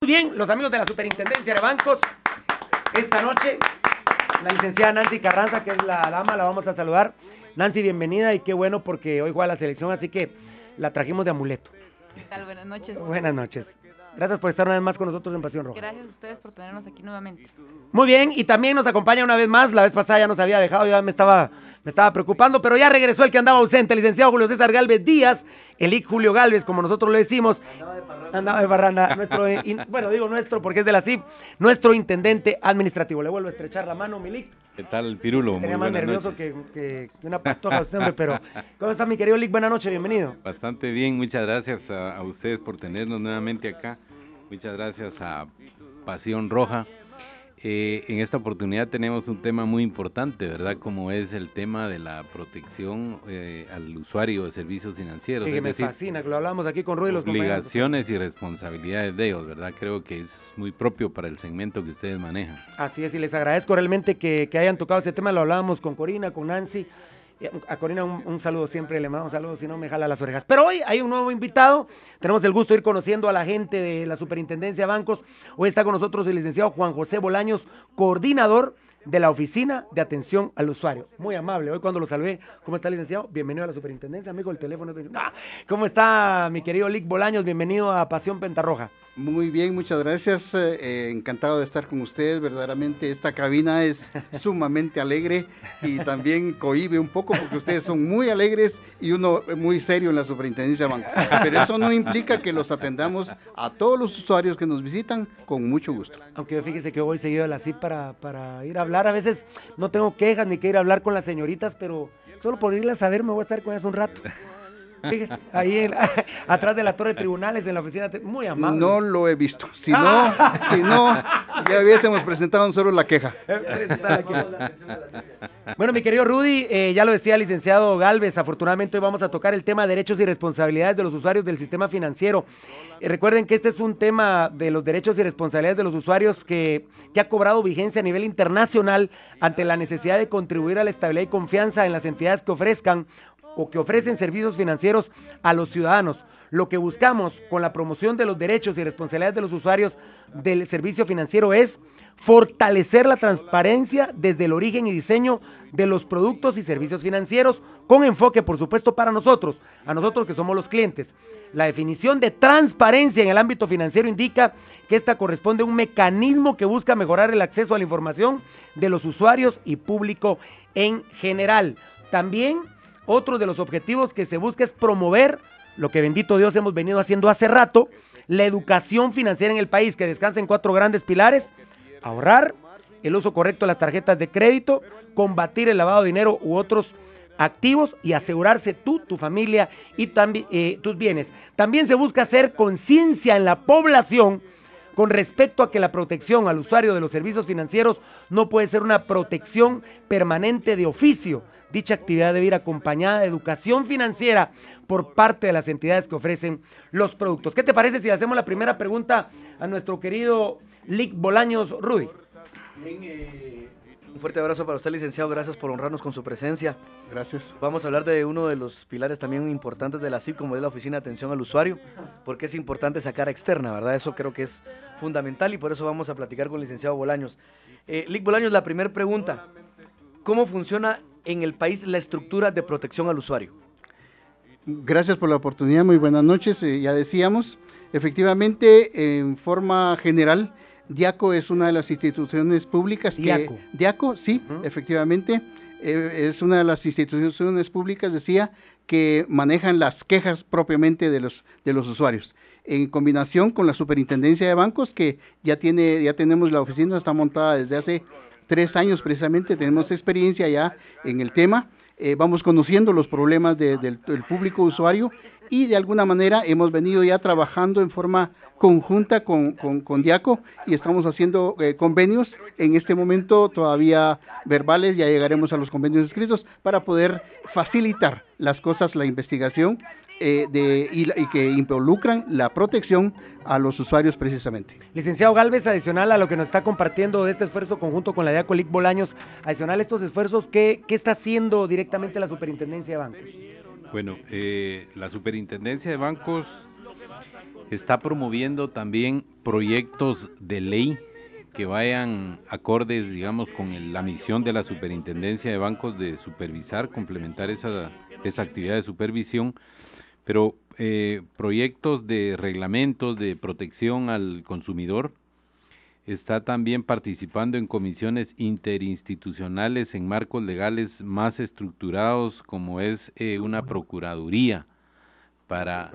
Bien, los amigos de la Superintendencia de Bancos, esta noche la licenciada Nancy Carranza, que es la dama, la vamos a saludar. Nancy, bienvenida, y qué bueno porque hoy juega la selección, así que la trajimos de amuleto. ¿Qué tal? Buenas noches. Buenas noches. Gracias por estar una vez más con nosotros en Pasión Roja. Gracias a ustedes por tenernos aquí nuevamente. Muy bien, y también nos acompaña una vez más, la vez pasada ya nos había dejado, ya me estaba preocupando, pero ya regresó el que andaba ausente, el licenciado Julio César Galvez Díaz, el IC Julio Galvez, como nosotros le decimos. Andaba de parranda, bueno, digo nuestro porque es de la CIF, nuestro intendente administrativo. Le vuelvo a estrechar la mano, Milik. ¿Qué tal, Pirulo? Tenía más nervioso que una pastoja usted, hombre, pero ¿cómo está, mi querido Lick? Buenas noches, bienvenido. Bastante bien, muchas gracias a ustedes por tenernos nuevamente acá. Muchas gracias a Pasión Roja. En esta oportunidad tenemos un tema muy importante, ¿verdad? Como es el tema de la protección al usuario de servicios financieros. Sí, que me fascina, que lo hablamos aquí con Ruy y los compañeros. Obligaciones y responsabilidades de ellos, ¿verdad? Creo que es muy propio para el segmento que ustedes manejan. Así es, y les agradezco realmente que hayan tocado este tema. Lo hablábamos con Corina, con Nancy. A Corina un saludo siempre, le mando un saludo, si no me jala las orejas. Pero hoy hay un nuevo invitado, tenemos el gusto de ir conociendo a la gente de la Superintendencia de Bancos. Hoy está con nosotros el licenciado Juan José Bolaños, coordinador de la Oficina de Atención al Usuario. Muy amable, hoy cuando lo saludé, ¿cómo está, licenciado? Bienvenido a la Superintendencia, amigo, el teléfono. ¿Cómo está, mi querido Lick Bolaños? Bienvenido a Pasión Pentarroja. Muy bien, muchas gracias, encantado de estar con ustedes. Verdaderamente esta cabina es sumamente alegre y también cohíbe un poco porque ustedes son muy alegres y uno muy serio en la Superintendencia de Bancos, pero eso no implica que los atendamos a todos los usuarios que nos visitan con mucho gusto. Aunque fíjese que voy seguido a la CIP para ir a hablar, a veces no tengo quejas ni que ir a hablar con las señoritas, pero solo por irlas a ver me voy a estar con ellas un rato. Fíjese, ahí atrás de la torre de tribunales, en la oficina, muy amable. No lo he visto, si no, ya hubiésemos presentado solo la queja. Bueno, mi querido Rudy, ya lo decía el licenciado Galvez, afortunadamente hoy vamos a tocar el tema de derechos y responsabilidades de los usuarios del sistema financiero. Recuerden que este es un tema de los derechos y responsabilidades de los usuarios que ha cobrado vigencia a nivel internacional ante la necesidad de contribuir a la estabilidad y confianza en las entidades que ofrezcan o que ofrecen servicios financieros a los ciudadanos. Lo que buscamos con la promoción de los derechos y responsabilidades de los usuarios del servicio financiero es fortalecer la transparencia desde el origen y diseño de los productos y servicios financieros, con enfoque, por supuesto, para nosotros, a nosotros que somos los clientes. La definición de transparencia en el ámbito financiero indica que esta corresponde a un mecanismo que busca mejorar el acceso a la información de los usuarios y público en general. También otro de los objetivos que se busca es promover lo que, bendito Dios, hemos venido haciendo hace rato, la educación financiera en el país, que descansa en 4 grandes pilares: ahorrar, el uso correcto de las tarjetas de crédito, combatir el lavado de dinero u otros activos y asegurarse tú, tu familia y también tus bienes. También se busca hacer conciencia en la población con respecto a que la protección al usuario de los servicios financieros no puede ser una protección permanente de oficio. Dicha actividad debe ir acompañada de educación financiera por parte de las entidades que ofrecen los productos. ¿Qué te parece si hacemos la primera pregunta a nuestro querido Lick Bolaños, Rudy? Bien, un fuerte abrazo para usted, licenciado, gracias por honrarnos con su presencia. Gracias. Vamos a hablar de uno de los pilares también importantes de la CIP, como es la Oficina de Atención al Usuario, porque es importante sacar externa, ¿verdad? Eso creo que es fundamental y por eso vamos a platicar con el licenciado Bolaños. Lick Bolaños, la primera pregunta: ¿cómo funciona en el país la estructura de protección al usuario? Gracias por la oportunidad, muy buenas noches. Ya decíamos, efectivamente, en forma general, DIACO es una de las instituciones públicas que... DIACO, sí, efectivamente, es una de las instituciones públicas, decía, que manejan las quejas propiamente de los usuarios, en combinación con la Superintendencia de Bancos, que ya tenemos la oficina, está montada desde hace 3 años precisamente, tenemos experiencia ya en el tema, vamos conociendo los problemas del público usuario y de alguna manera hemos venido ya trabajando en forma conjunta con DIACO y estamos haciendo convenios en este momento todavía verbales, ya llegaremos a los convenios escritos para poder facilitar las cosas, la investigación y que involucran la protección a los usuarios precisamente. Licenciado Galvez, adicional a lo que nos está compartiendo de este esfuerzo conjunto con la DIACO Lick Bolaños, adicional a estos esfuerzos, ¿qué está haciendo directamente la Superintendencia de Bancos? Bueno, la Superintendencia de Bancos está promoviendo también proyectos de ley que vayan acordes, digamos, con la misión de la Superintendencia de Bancos de supervisar, complementar esa actividad de supervisión, pero proyectos de reglamentos de protección al consumidor. Está también participando en comisiones interinstitucionales en marcos legales más estructurados, como es una procuraduría para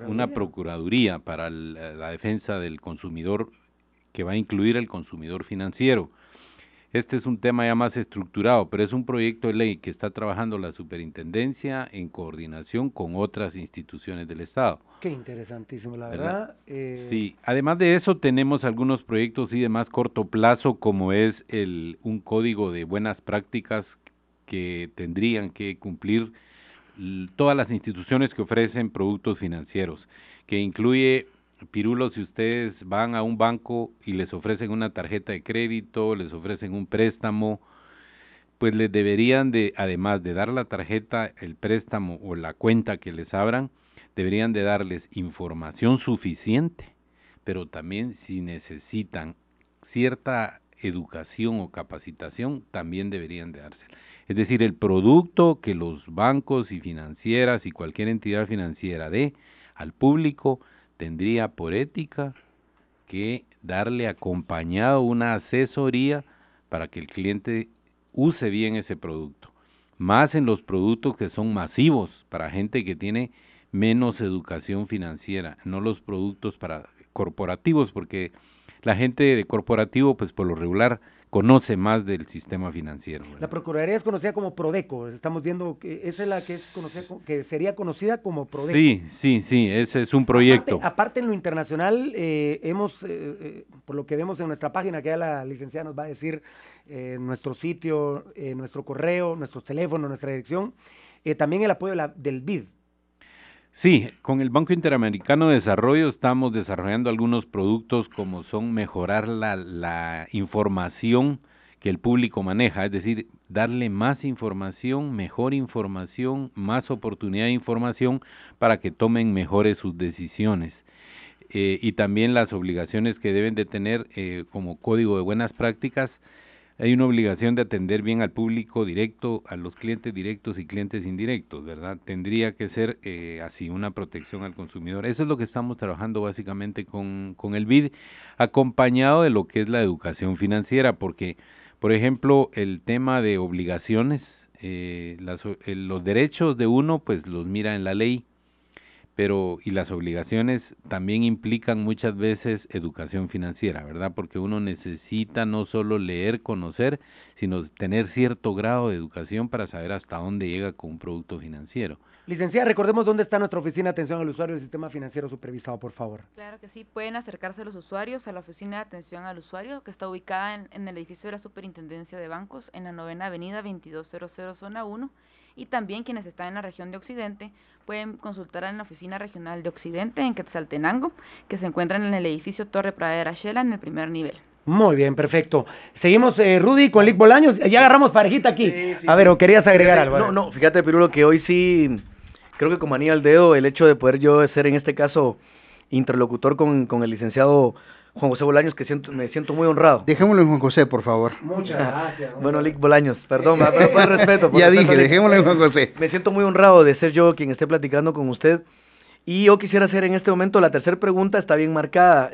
la defensa del consumidor, que va a incluir al consumidor financiero. Este es un tema ya más estructurado, pero es un proyecto de ley que está trabajando la superintendencia en coordinación con otras instituciones del Estado. Qué interesantísimo, la verdad. Sí, además de eso tenemos algunos proyectos de más corto plazo, como es un código de buenas prácticas que tendrían que cumplir todas las instituciones que ofrecen productos financieros, que incluye, Pirulo, si ustedes van a un banco y les ofrecen una tarjeta de crédito, les ofrecen un préstamo, pues les deberían de, además de dar la tarjeta, el préstamo o la cuenta que les abran, deberían de darles información suficiente, pero también si necesitan cierta educación o capacitación, también deberían de dársela. Es decir, el producto que los bancos y financieras y cualquier entidad financiera dé al público tendría por ética que darle acompañado una asesoría para que el cliente use bien ese producto. Más en los productos que son masivos para gente que tiene menos educación financiera, no los productos para corporativos, porque la gente de corporativo, pues por lo regular, conoce más del sistema financiero, ¿verdad? La Procuraduría es conocida como Prodeco, estamos viendo que esa es la que es conocida, que sería conocida como Prodeco. Sí, ese es un proyecto. Aparte en lo internacional, hemos, por lo que vemos en nuestra página, que ya la licenciada nos va a decir, nuestro sitio, nuestro correo, nuestros teléfonos, nuestra dirección, también el apoyo del BID. Sí, con el Banco Interamericano de Desarrollo estamos desarrollando algunos productos como son mejorar la información que el público maneja, es decir, darle más información, mejor información, más oportunidad de información para que tomen mejores sus decisiones. Y también las obligaciones que deben de tener como código de buenas prácticas. Hay una obligación de atender bien al público directo, a los clientes directos y clientes indirectos, ¿verdad? Tendría que ser así, una protección al consumidor. Eso es lo que estamos trabajando básicamente con el BID, acompañado de lo que es la educación financiera, porque, por ejemplo, el tema de obligaciones, los derechos de uno, pues los mira en la ley, y las obligaciones también implican muchas veces educación financiera, ¿verdad? Porque uno necesita no solo leer, conocer, sino tener cierto grado de educación para saber hasta dónde llega con un producto financiero. Licenciada, recordemos dónde está nuestra oficina de atención al usuario del sistema financiero supervisado, por favor. Claro que sí, pueden acercarse los usuarios a la oficina de atención al usuario, que está ubicada en el edificio de la Superintendencia de Bancos, en la 9ª Avenida 2200 Zona 1, y también quienes están en la región de Occidente pueden consultar en la oficina regional de Occidente en Quetzaltenango, que se encuentran en el edificio Torre Pradera Shela en el primer nivel. Muy bien, perfecto. Seguimos, Rudy, con Lick Bolaños. Ya agarramos parejita aquí. Sí, a ver, ¿o querías agregar algo? No, fíjate, Pirulo, que hoy sí, creo que como anillo al dedo, el hecho de poder yo ser en este caso interlocutor con el licenciado Juan José Bolaños, que me siento muy honrado. Dejémoslo en Juan José, por favor. Muchas gracias. Bueno, Lick Bolaños, perdón, pero por respeto. Ya dije, dejémoslo en Juan José. Me siento muy honrado de ser yo quien esté platicando con usted. Y yo quisiera hacer en este momento, la tercera pregunta está bien marcada.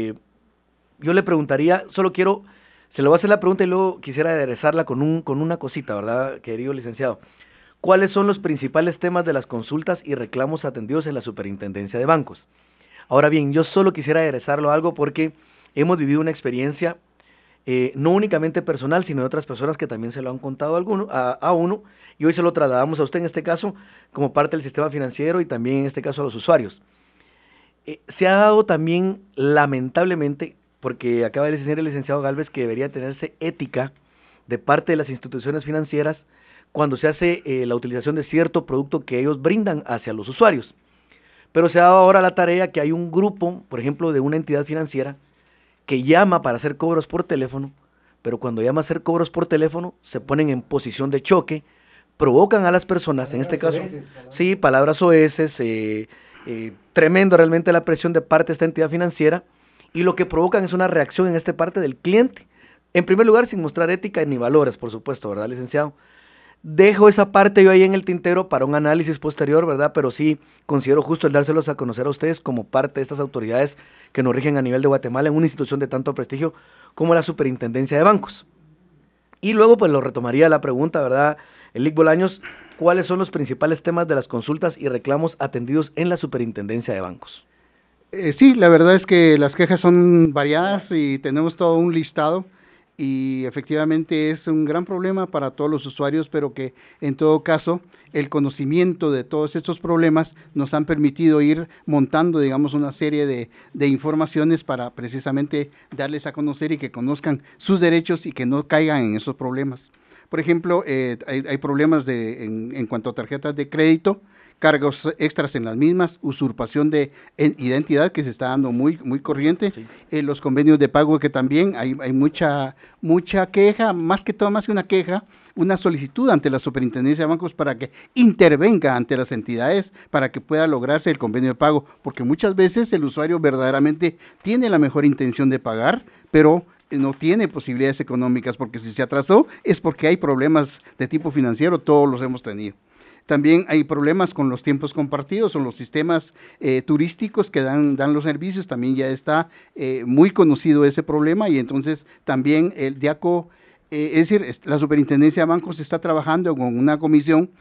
Yo le preguntaría, se le voy a hacer la pregunta y luego quisiera aderezarla con una cosita, ¿verdad, querido licenciado? ¿Cuáles son los principales temas de las consultas y reclamos atendidos en la Superintendencia de Bancos? Ahora bien, yo solo quisiera aderezarlo a algo porque hemos vivido una experiencia no únicamente personal, sino de otras personas que también se lo han contado a uno, y hoy se lo trasladamos a usted en este caso como parte del sistema financiero y también en este caso a los usuarios. Se ha dado también, lamentablemente, porque acaba de decir el licenciado Gálvez que debería tenerse ética de parte de las instituciones financieras cuando se hace la utilización de cierto producto que ellos brindan hacia los usuarios. Pero se ha dado ahora la tarea que hay un grupo, por ejemplo, de una entidad financiera que llama para hacer cobros por teléfono, pero cuando llama a hacer cobros por teléfono se ponen en posición de choque, provocan a las personas, en este caso, sí, palabras soeces, tremendo realmente la presión de parte de esta entidad financiera, y lo que provocan es una reacción en esta parte del cliente. En primer lugar, sin mostrar ética ni valores, por supuesto, ¿verdad, licenciado? Dejo esa parte yo ahí en el tintero para un análisis posterior, ¿verdad? Pero sí considero justo el dárselos a conocer a ustedes como parte de estas autoridades que nos rigen a nivel de Guatemala en una institución de tanto prestigio como la Superintendencia de Bancos. Y luego pues lo retomaría la pregunta, ¿verdad? Lic Bolaños, ¿cuáles son los principales temas de las consultas y reclamos atendidos en la Superintendencia de Bancos? Sí, la verdad es que las quejas son variadas y tenemos todo un listado, y efectivamente es un gran problema para todos los usuarios, pero que en todo caso el conocimiento de todos estos problemas nos han permitido ir montando, digamos, una serie de informaciones para precisamente darles a conocer y que conozcan sus derechos y que no caigan en esos problemas. Por ejemplo, hay problemas en cuanto a tarjetas de crédito, cargos extras en las mismas, usurpación de identidad que se está dando muy corriente, sí. Los convenios de pago, que también hay mucha queja, más que una queja, una solicitud ante la Superintendencia de Bancos para que intervenga ante las entidades para que pueda lograrse el convenio de pago, porque muchas veces el usuario verdaderamente tiene la mejor intención de pagar, pero no tiene posibilidades económicas, porque si se atrasó es porque hay problemas de tipo financiero, todos los hemos tenido. También hay problemas con los tiempos compartidos o los sistemas turísticos que dan los servicios, también ya está muy conocido ese problema, y entonces también el DIACO, es decir, la Superintendencia de Bancos está trabajando con una comisión,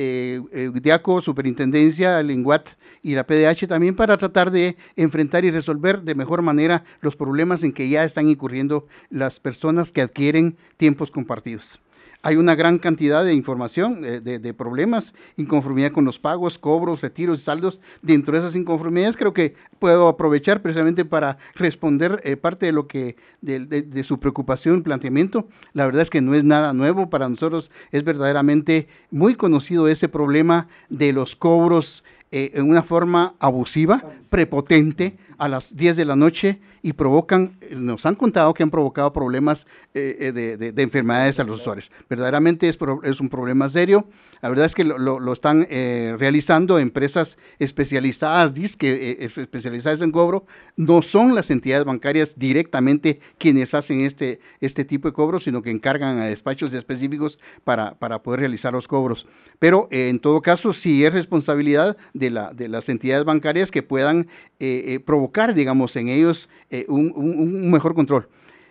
DIACO, Superintendencia, el INGUAT y la PDH también, para tratar de enfrentar y resolver de mejor manera los problemas en que ya están incurriendo las personas que adquieren tiempos compartidos. Hay una gran cantidad de información, de problemas, inconformidad con los pagos, cobros, retiros y saldos. Dentro de esas inconformidades creo que puedo aprovechar precisamente para responder parte de lo que de su preocupación, planteamiento. La verdad es que no es nada nuevo para nosotros, es verdaderamente muy conocido ese problema de los cobros en una forma abusiva, prepotente, a las 10 de la noche, y nos han contado que han provocado problemas de enfermedades a los usuarios. Verdaderamente es un problema serio. La verdad es que lo están realizando empresas especializadas, especializadas en cobro. No son las entidades bancarias directamente quienes hacen este tipo de cobros, sino que encargan a despachos específicos para poder realizar los cobros. Pero en todo caso sí es responsabilidad de las entidades bancarias que puedan provocar, digamos, en ellos un mejor control.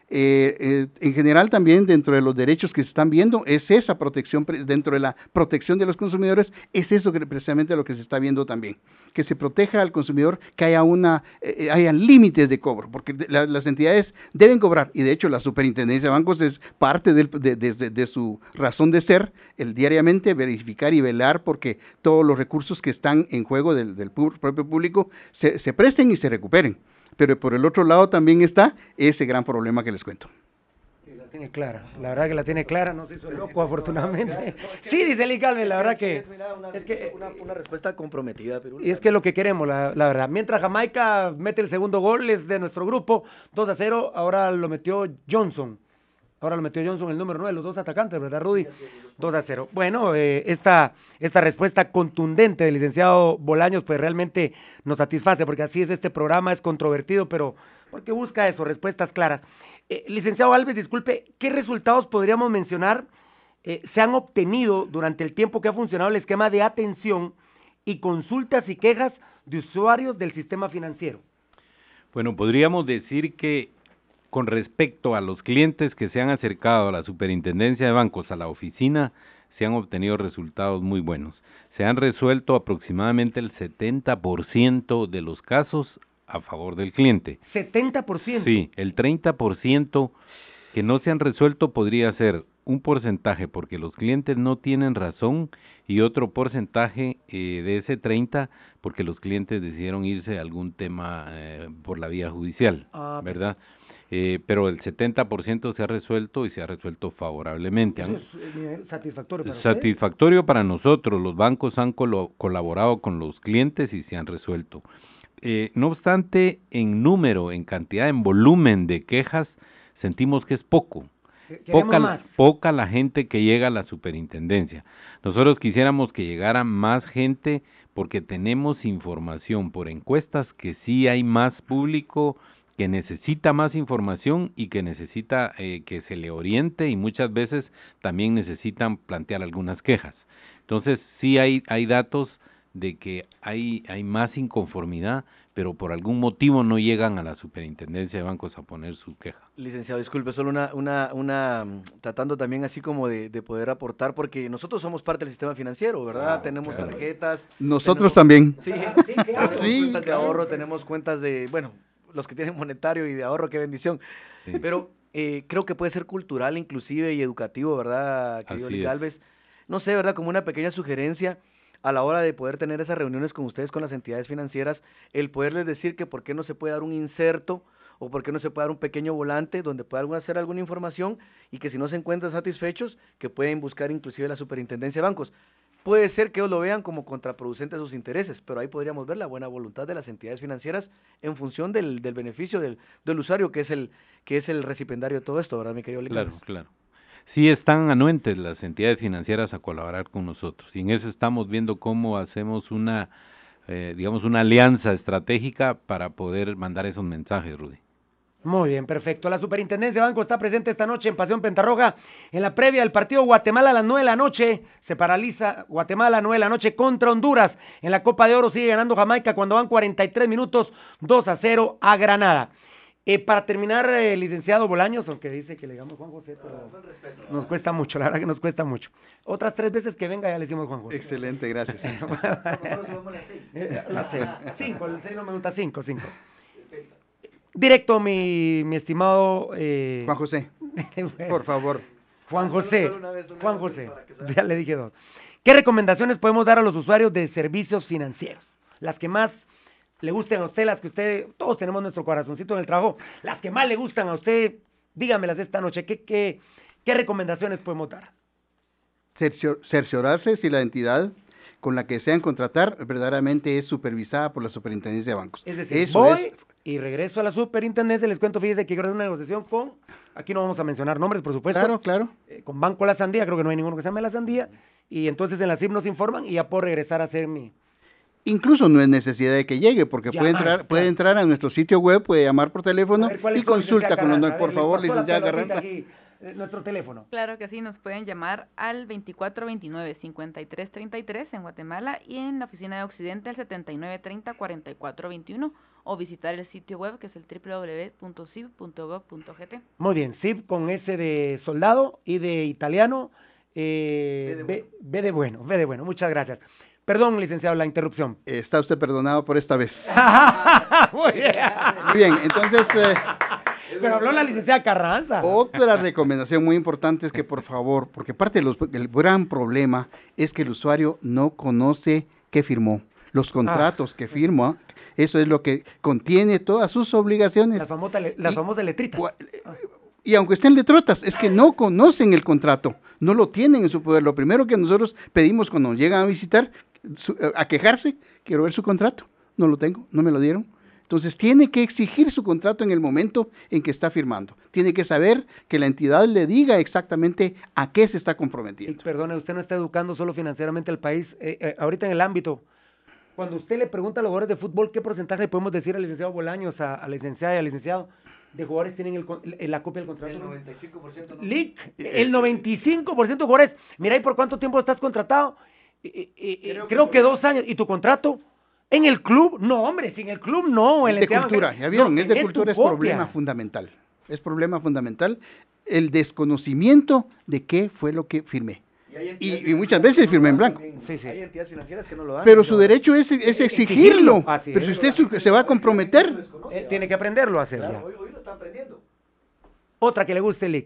En general también dentro de los derechos que se están viendo es esa protección, dentro de la protección de los consumidores, es eso que precisamente lo que se está viendo también, que se proteja al consumidor, que haya límites de cobro, porque las entidades deben cobrar, y de hecho la Superintendencia de Bancos es parte de su razón de ser, el diariamente verificar y velar porque todos los recursos que están en juego del propio público se presten y se recuperen. Pero por el otro lado también está ese gran problema que les cuento. La tiene clara, la verdad que la tiene clara, no se hizo loco afortunadamente. Sí, dice Lic Galvez, la verdad que es una respuesta comprometida. Pero y es que es lo que queremos, la verdad. Mientras Jamaica mete el segundo gol, es de nuestro grupo, 2-0, ahora lo metió Johnson. El número 9, los dos atacantes, ¿verdad, Rudy? 2-0. Bueno, esta respuesta contundente del licenciado Bolaños, pues realmente nos satisface, porque así es este programa, es controvertido, pero porque busca eso, respuestas claras. Licenciado Alves, disculpe, ¿qué resultados podríamos mencionar se han obtenido durante el tiempo que ha funcionado el esquema de atención y consultas y quejas de usuarios del sistema financiero? Bueno, podríamos decir que con respecto a los clientes que se han acercado a la Superintendencia de Bancos, a la oficina, se han obtenido resultados muy buenos. Se han resuelto aproximadamente el 70% de los casos a favor del cliente. ¿70%? Sí, el 30% que no se han resuelto podría ser un porcentaje porque los clientes no tienen razón y otro porcentaje de ese 30% porque los clientes decidieron irse a algún tema por la vía judicial, ¿verdad? Pero el 70% se ha resuelto y se ha resuelto favorablemente. ¿Eso es satisfactorio para satisfactorio para nosotros. Los bancos han colaborado con los clientes y se han resuelto. No obstante, en número, en cantidad, en volumen de quejas, sentimos que es poco. Poca la gente que llega a la superintendencia. Nosotros quisiéramos que llegara más gente porque tenemos información por encuestas que sí hay más público que necesita más información y que necesita que se le oriente, y muchas veces también necesitan plantear algunas quejas. Entonces sí hay datos de que hay más inconformidad, pero por algún motivo no llegan a la Superintendencia de Bancos a poner su queja. Licenciado, disculpe, solo tratando también así como de poder aportar, porque nosotros somos parte del sistema financiero, ¿verdad? Tenemos tarjetas. Nosotros también. Sí, tenemos cuentas de ahorro, tenemos cuentas de, bueno, los que tienen monetario y de ahorro, qué bendición. Sí. Pero creo que puede ser cultural inclusive y educativo, ¿verdad, querido Lic Galvez? No sé, ¿verdad? Como una pequeña sugerencia a la hora de poder tener esas reuniones con ustedes, con las entidades financieras, el poderles decir que por qué no se puede dar un inserto o por qué no se puede dar un pequeño volante donde puedan hacer alguna información, y que si no se encuentran satisfechos, que pueden buscar inclusive la Superintendencia de Bancos. Puede ser que ellos lo vean como contraproducente a sus intereses, pero ahí podríamos ver la buena voluntad de las entidades financieras en función del beneficio del usuario, que es el recipiendario de todo esto, ¿verdad, mi querido Lic? Claro. Sí están anuentes las entidades financieras a colaborar con nosotros, y en eso estamos viendo cómo hacemos una alianza estratégica para poder mandar esos mensajes, Rudy. Muy bien, perfecto. La Superintendencia de Banco está presente esta noche en Pasión Pentarroja, en la previa del partido Guatemala a las 9 de la noche. Se paraliza Guatemala a las 9 de la noche contra Honduras. En la Copa de Oro sigue ganando Jamaica cuando van 43 minutos, 2-0 a Granada. Para terminar, licenciado Bolaños, aunque dice que le digamos Juan José, pero nos cuesta mucho, la verdad que nos cuesta mucho. Otras 3 veces que venga ya le decimos Juan José. Excelente, gracias. Las 6. 5, el 6 no me gusta 5. Directo, mi estimado... Juan José, por favor. Juan José, ya le dije 2. ¿Qué recomendaciones podemos dar a los usuarios de servicios financieros? Las que más le gusten a usted, las que usted, todos tenemos nuestro corazoncito en el trabajo, las que más le gustan a usted, dígamelas esta noche. ¿Qué recomendaciones podemos dar? Cerciorarse si la entidad con la que desean contratar verdaderamente es supervisada por la Superintendencia de Bancos. Es decir, voy y regreso a la Superintendencia, les cuento, fíjense que quiero hacer una negociación con, aquí no vamos a mencionar nombres, por supuesto. Claro. Con Banco La Sandía, creo que no hay ninguno que se llame La Sandía, y entonces en la CIP nos informan y ya puedo regresar a hacer mi... Incluso no es necesidad de que llegue, porque puede entrar a nuestro sitio web, puede llamar por teléfono y consulta con los... Por favor, licenciada Carranza. Nuestro teléfono. Claro que sí, nos pueden llamar al 2429-5333 en Guatemala, y en la oficina de Occidente al 7930-4421, o visitar el sitio web que es el www.cib.gov.gt. Muy bien, CIB con S de soldado y de italiano, B de bueno, muchas gracias. Perdón, licenciado, la interrupción. Está usted perdonado por esta vez. Muy bien. Muy bien, entonces... Pero habló la licenciada Carranza. Otra recomendación muy importante es que, por favor, porque parte del gran problema es que el usuario no conoce qué firmó, los contratos que firma, eso es lo que contiene todas sus obligaciones. Las famosas letritas. Y aunque estén letrotas, es que no conocen el contrato, no lo tienen en su poder. Lo primero que nosotros pedimos cuando llegan a visitar, a quejarse, quiero ver su contrato, no lo tengo, no me lo dieron. Entonces tiene que exigir su contrato en el momento en que está firmando. Tiene que saber que la entidad le diga exactamente a qué se está comprometiendo. Y perdone, usted no está educando solo financieramente al país. Ahorita en el ámbito, cuando usted le pregunta a los jugadores de fútbol qué porcentaje le podemos decir al licenciado Bolaños, a la licenciada y al licenciado, de jugadores tienen la copia del contrato. El 95%. ¿No? Lic, el 95% de jugadores. Mira, ¿y por cuánto tiempo estás contratado? Creo que 2 años. ¿Y tu contrato? ¿En el club? No, hombre, sin el club no. Es de cultura, ya vieron, es de cultura, es problema fundamental. Es problema fundamental el desconocimiento de qué fue lo que firmé. Y muchas veces firmé en blanco. Sí. Hay entidades financieras que no lo dan. Pero su derecho es exigirlo. Pero si usted se va a comprometer... tiene que aprenderlo a hacer. Claro, hoy lo está aprendiendo. Otra que le guste, Lic.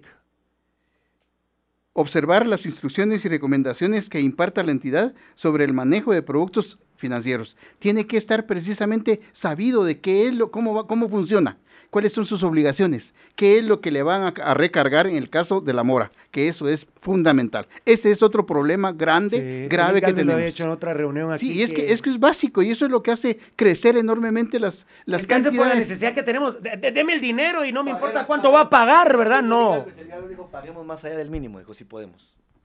Observar las instrucciones y recomendaciones que imparta la entidad sobre el manejo de productos financieros. Tiene que estar precisamente sabido de qué es cómo funciona, cuáles son sus obligaciones, qué es lo que le van a recargar en el caso de la mora, que eso es fundamental. Ese es otro problema grave que tenemos. Lo había hecho en otra reunión aquí. Sí, y es que es básico, y eso es lo que hace crecer enormemente las cantidades. Por la necesidad que tenemos, deme el dinero y no me importa cuánto va a pagar, ¿verdad? No. El dijo, paguemos más allá del mínimo, dijo, si podemos.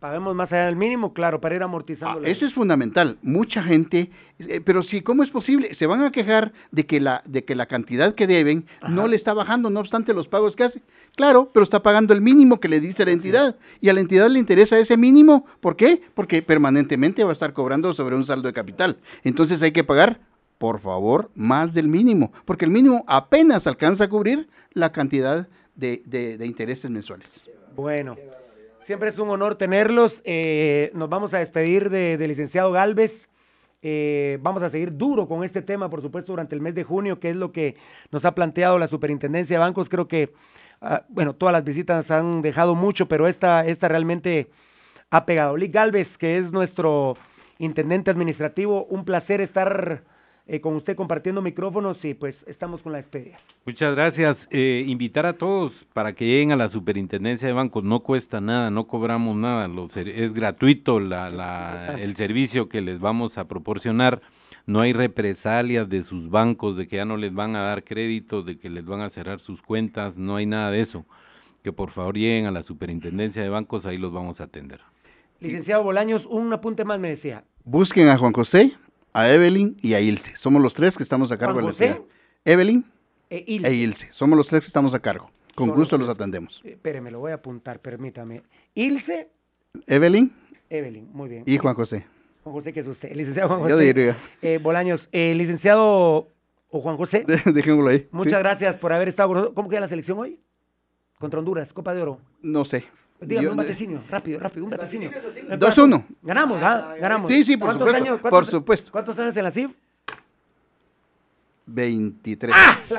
Paguemos más allá del mínimo, claro, para ir amortizando. Eso es fundamental. Mucha gente, pero sí, ¿cómo es posible? Se van a quejar de que la cantidad que deben no le está bajando, no obstante los pagos que hace. Claro, pero está pagando el mínimo que le dice la entidad, y a la entidad le interesa ese mínimo. ¿Por qué? Porque permanentemente va a estar cobrando sobre un saldo de capital. Entonces hay que pagar, por favor, más del mínimo, porque el mínimo apenas alcanza a cubrir la cantidad de intereses mensuales. Bueno, siempre es un honor tenerlos. Nos vamos a despedir del licenciado Gálvez. Vamos a seguir duro con este tema, por supuesto, durante el mes de junio, que es lo que nos ha planteado la Superintendencia de Bancos. Creo que, bueno, todas las visitas han dejado mucho, pero esta realmente ha pegado. Lick Gálvez, que es nuestro intendente administrativo, un placer estar con usted compartiendo micrófonos, y pues estamos con la despedida. Muchas gracias. Invitar a todos para que lleguen a la Superintendencia de Bancos. No cuesta nada, no cobramos nada, es gratuito el servicio que les vamos a proporcionar. No hay represalias de sus bancos, de que ya no les van a dar crédito, de que les van a cerrar sus cuentas, no hay nada de eso. Que por favor lleguen a la Superintendencia de Bancos, ahí los vamos a atender. Licenciado Bolaños, un apunte más me decía. Busquen a Juan José, a Evelyn y a Ilse. Somos los tres que estamos a cargo de la ciudad. Evelyn e Ilse. Somos los tres que estamos a cargo. Con gusto los atendemos. Espéreme, lo voy a apuntar, permítame. Ilse. Evelyn, muy bien. y Juan José. Juan José, que es usted, licenciado Juan José. Yo diría. Bolaños, licenciado o Juan José. Dejémoslo ahí. Muchas gracias por haber estado con nosotros. ¿Cómo queda la selección hoy? Contra Honduras, Copa de Oro. No sé. Dígame un vaticinio, rápido, un vaticinio. 2-1. Ganamos, ganamos. Sí, por supuesto. Por supuesto. ¿Cuántos años en la CIF? 23.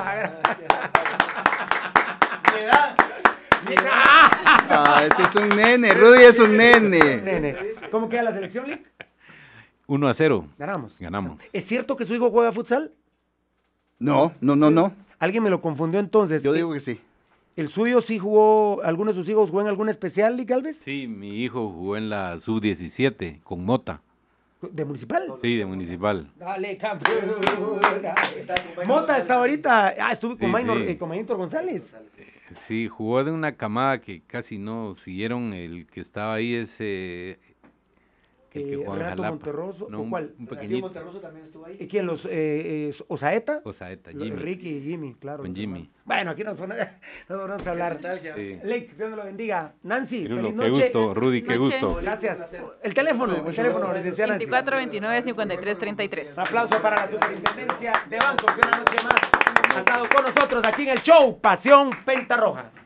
Este es un nene, Rudy es un nene. ¿Cómo queda la selección, Lick? 1-0. Ganamos. ¿Es cierto que su hijo juega futsal? No. Alguien me lo confundió entonces. Yo digo que sí. ¿El suyo sí jugó, alguno de sus hijos jugó en alguna especial, Lick Gálvez? Sí, mi hijo jugó en la Sub-17 con Mota. ¿De Municipal? Sí, de Municipal. Dale, campeón. Mota está ahorita, estuve con Maynor González. Sí, jugó de una camada que casi no siguieron, el que estaba ahí ese... Renato Monterroso, no, ¿cuál? Un pequeñito. Monterroso también estuvo ahí. ¿Y quién? ¿Osaeta? Jimmy. Ricky y Jimmy, claro. Con Jimmy. Bueno, aquí no vamos a hablar. Sí. Lick, Dios me lo bendiga. Nancy, feliz noche. Qué gusto, Rudy, qué gusto. Gracias. El teléfono, licenciada Nancy. 2429-5333. Un aplauso para la Superintendencia de Bancos, que una noche más ha estado con nosotros aquí en el show Pasión Pentarroja.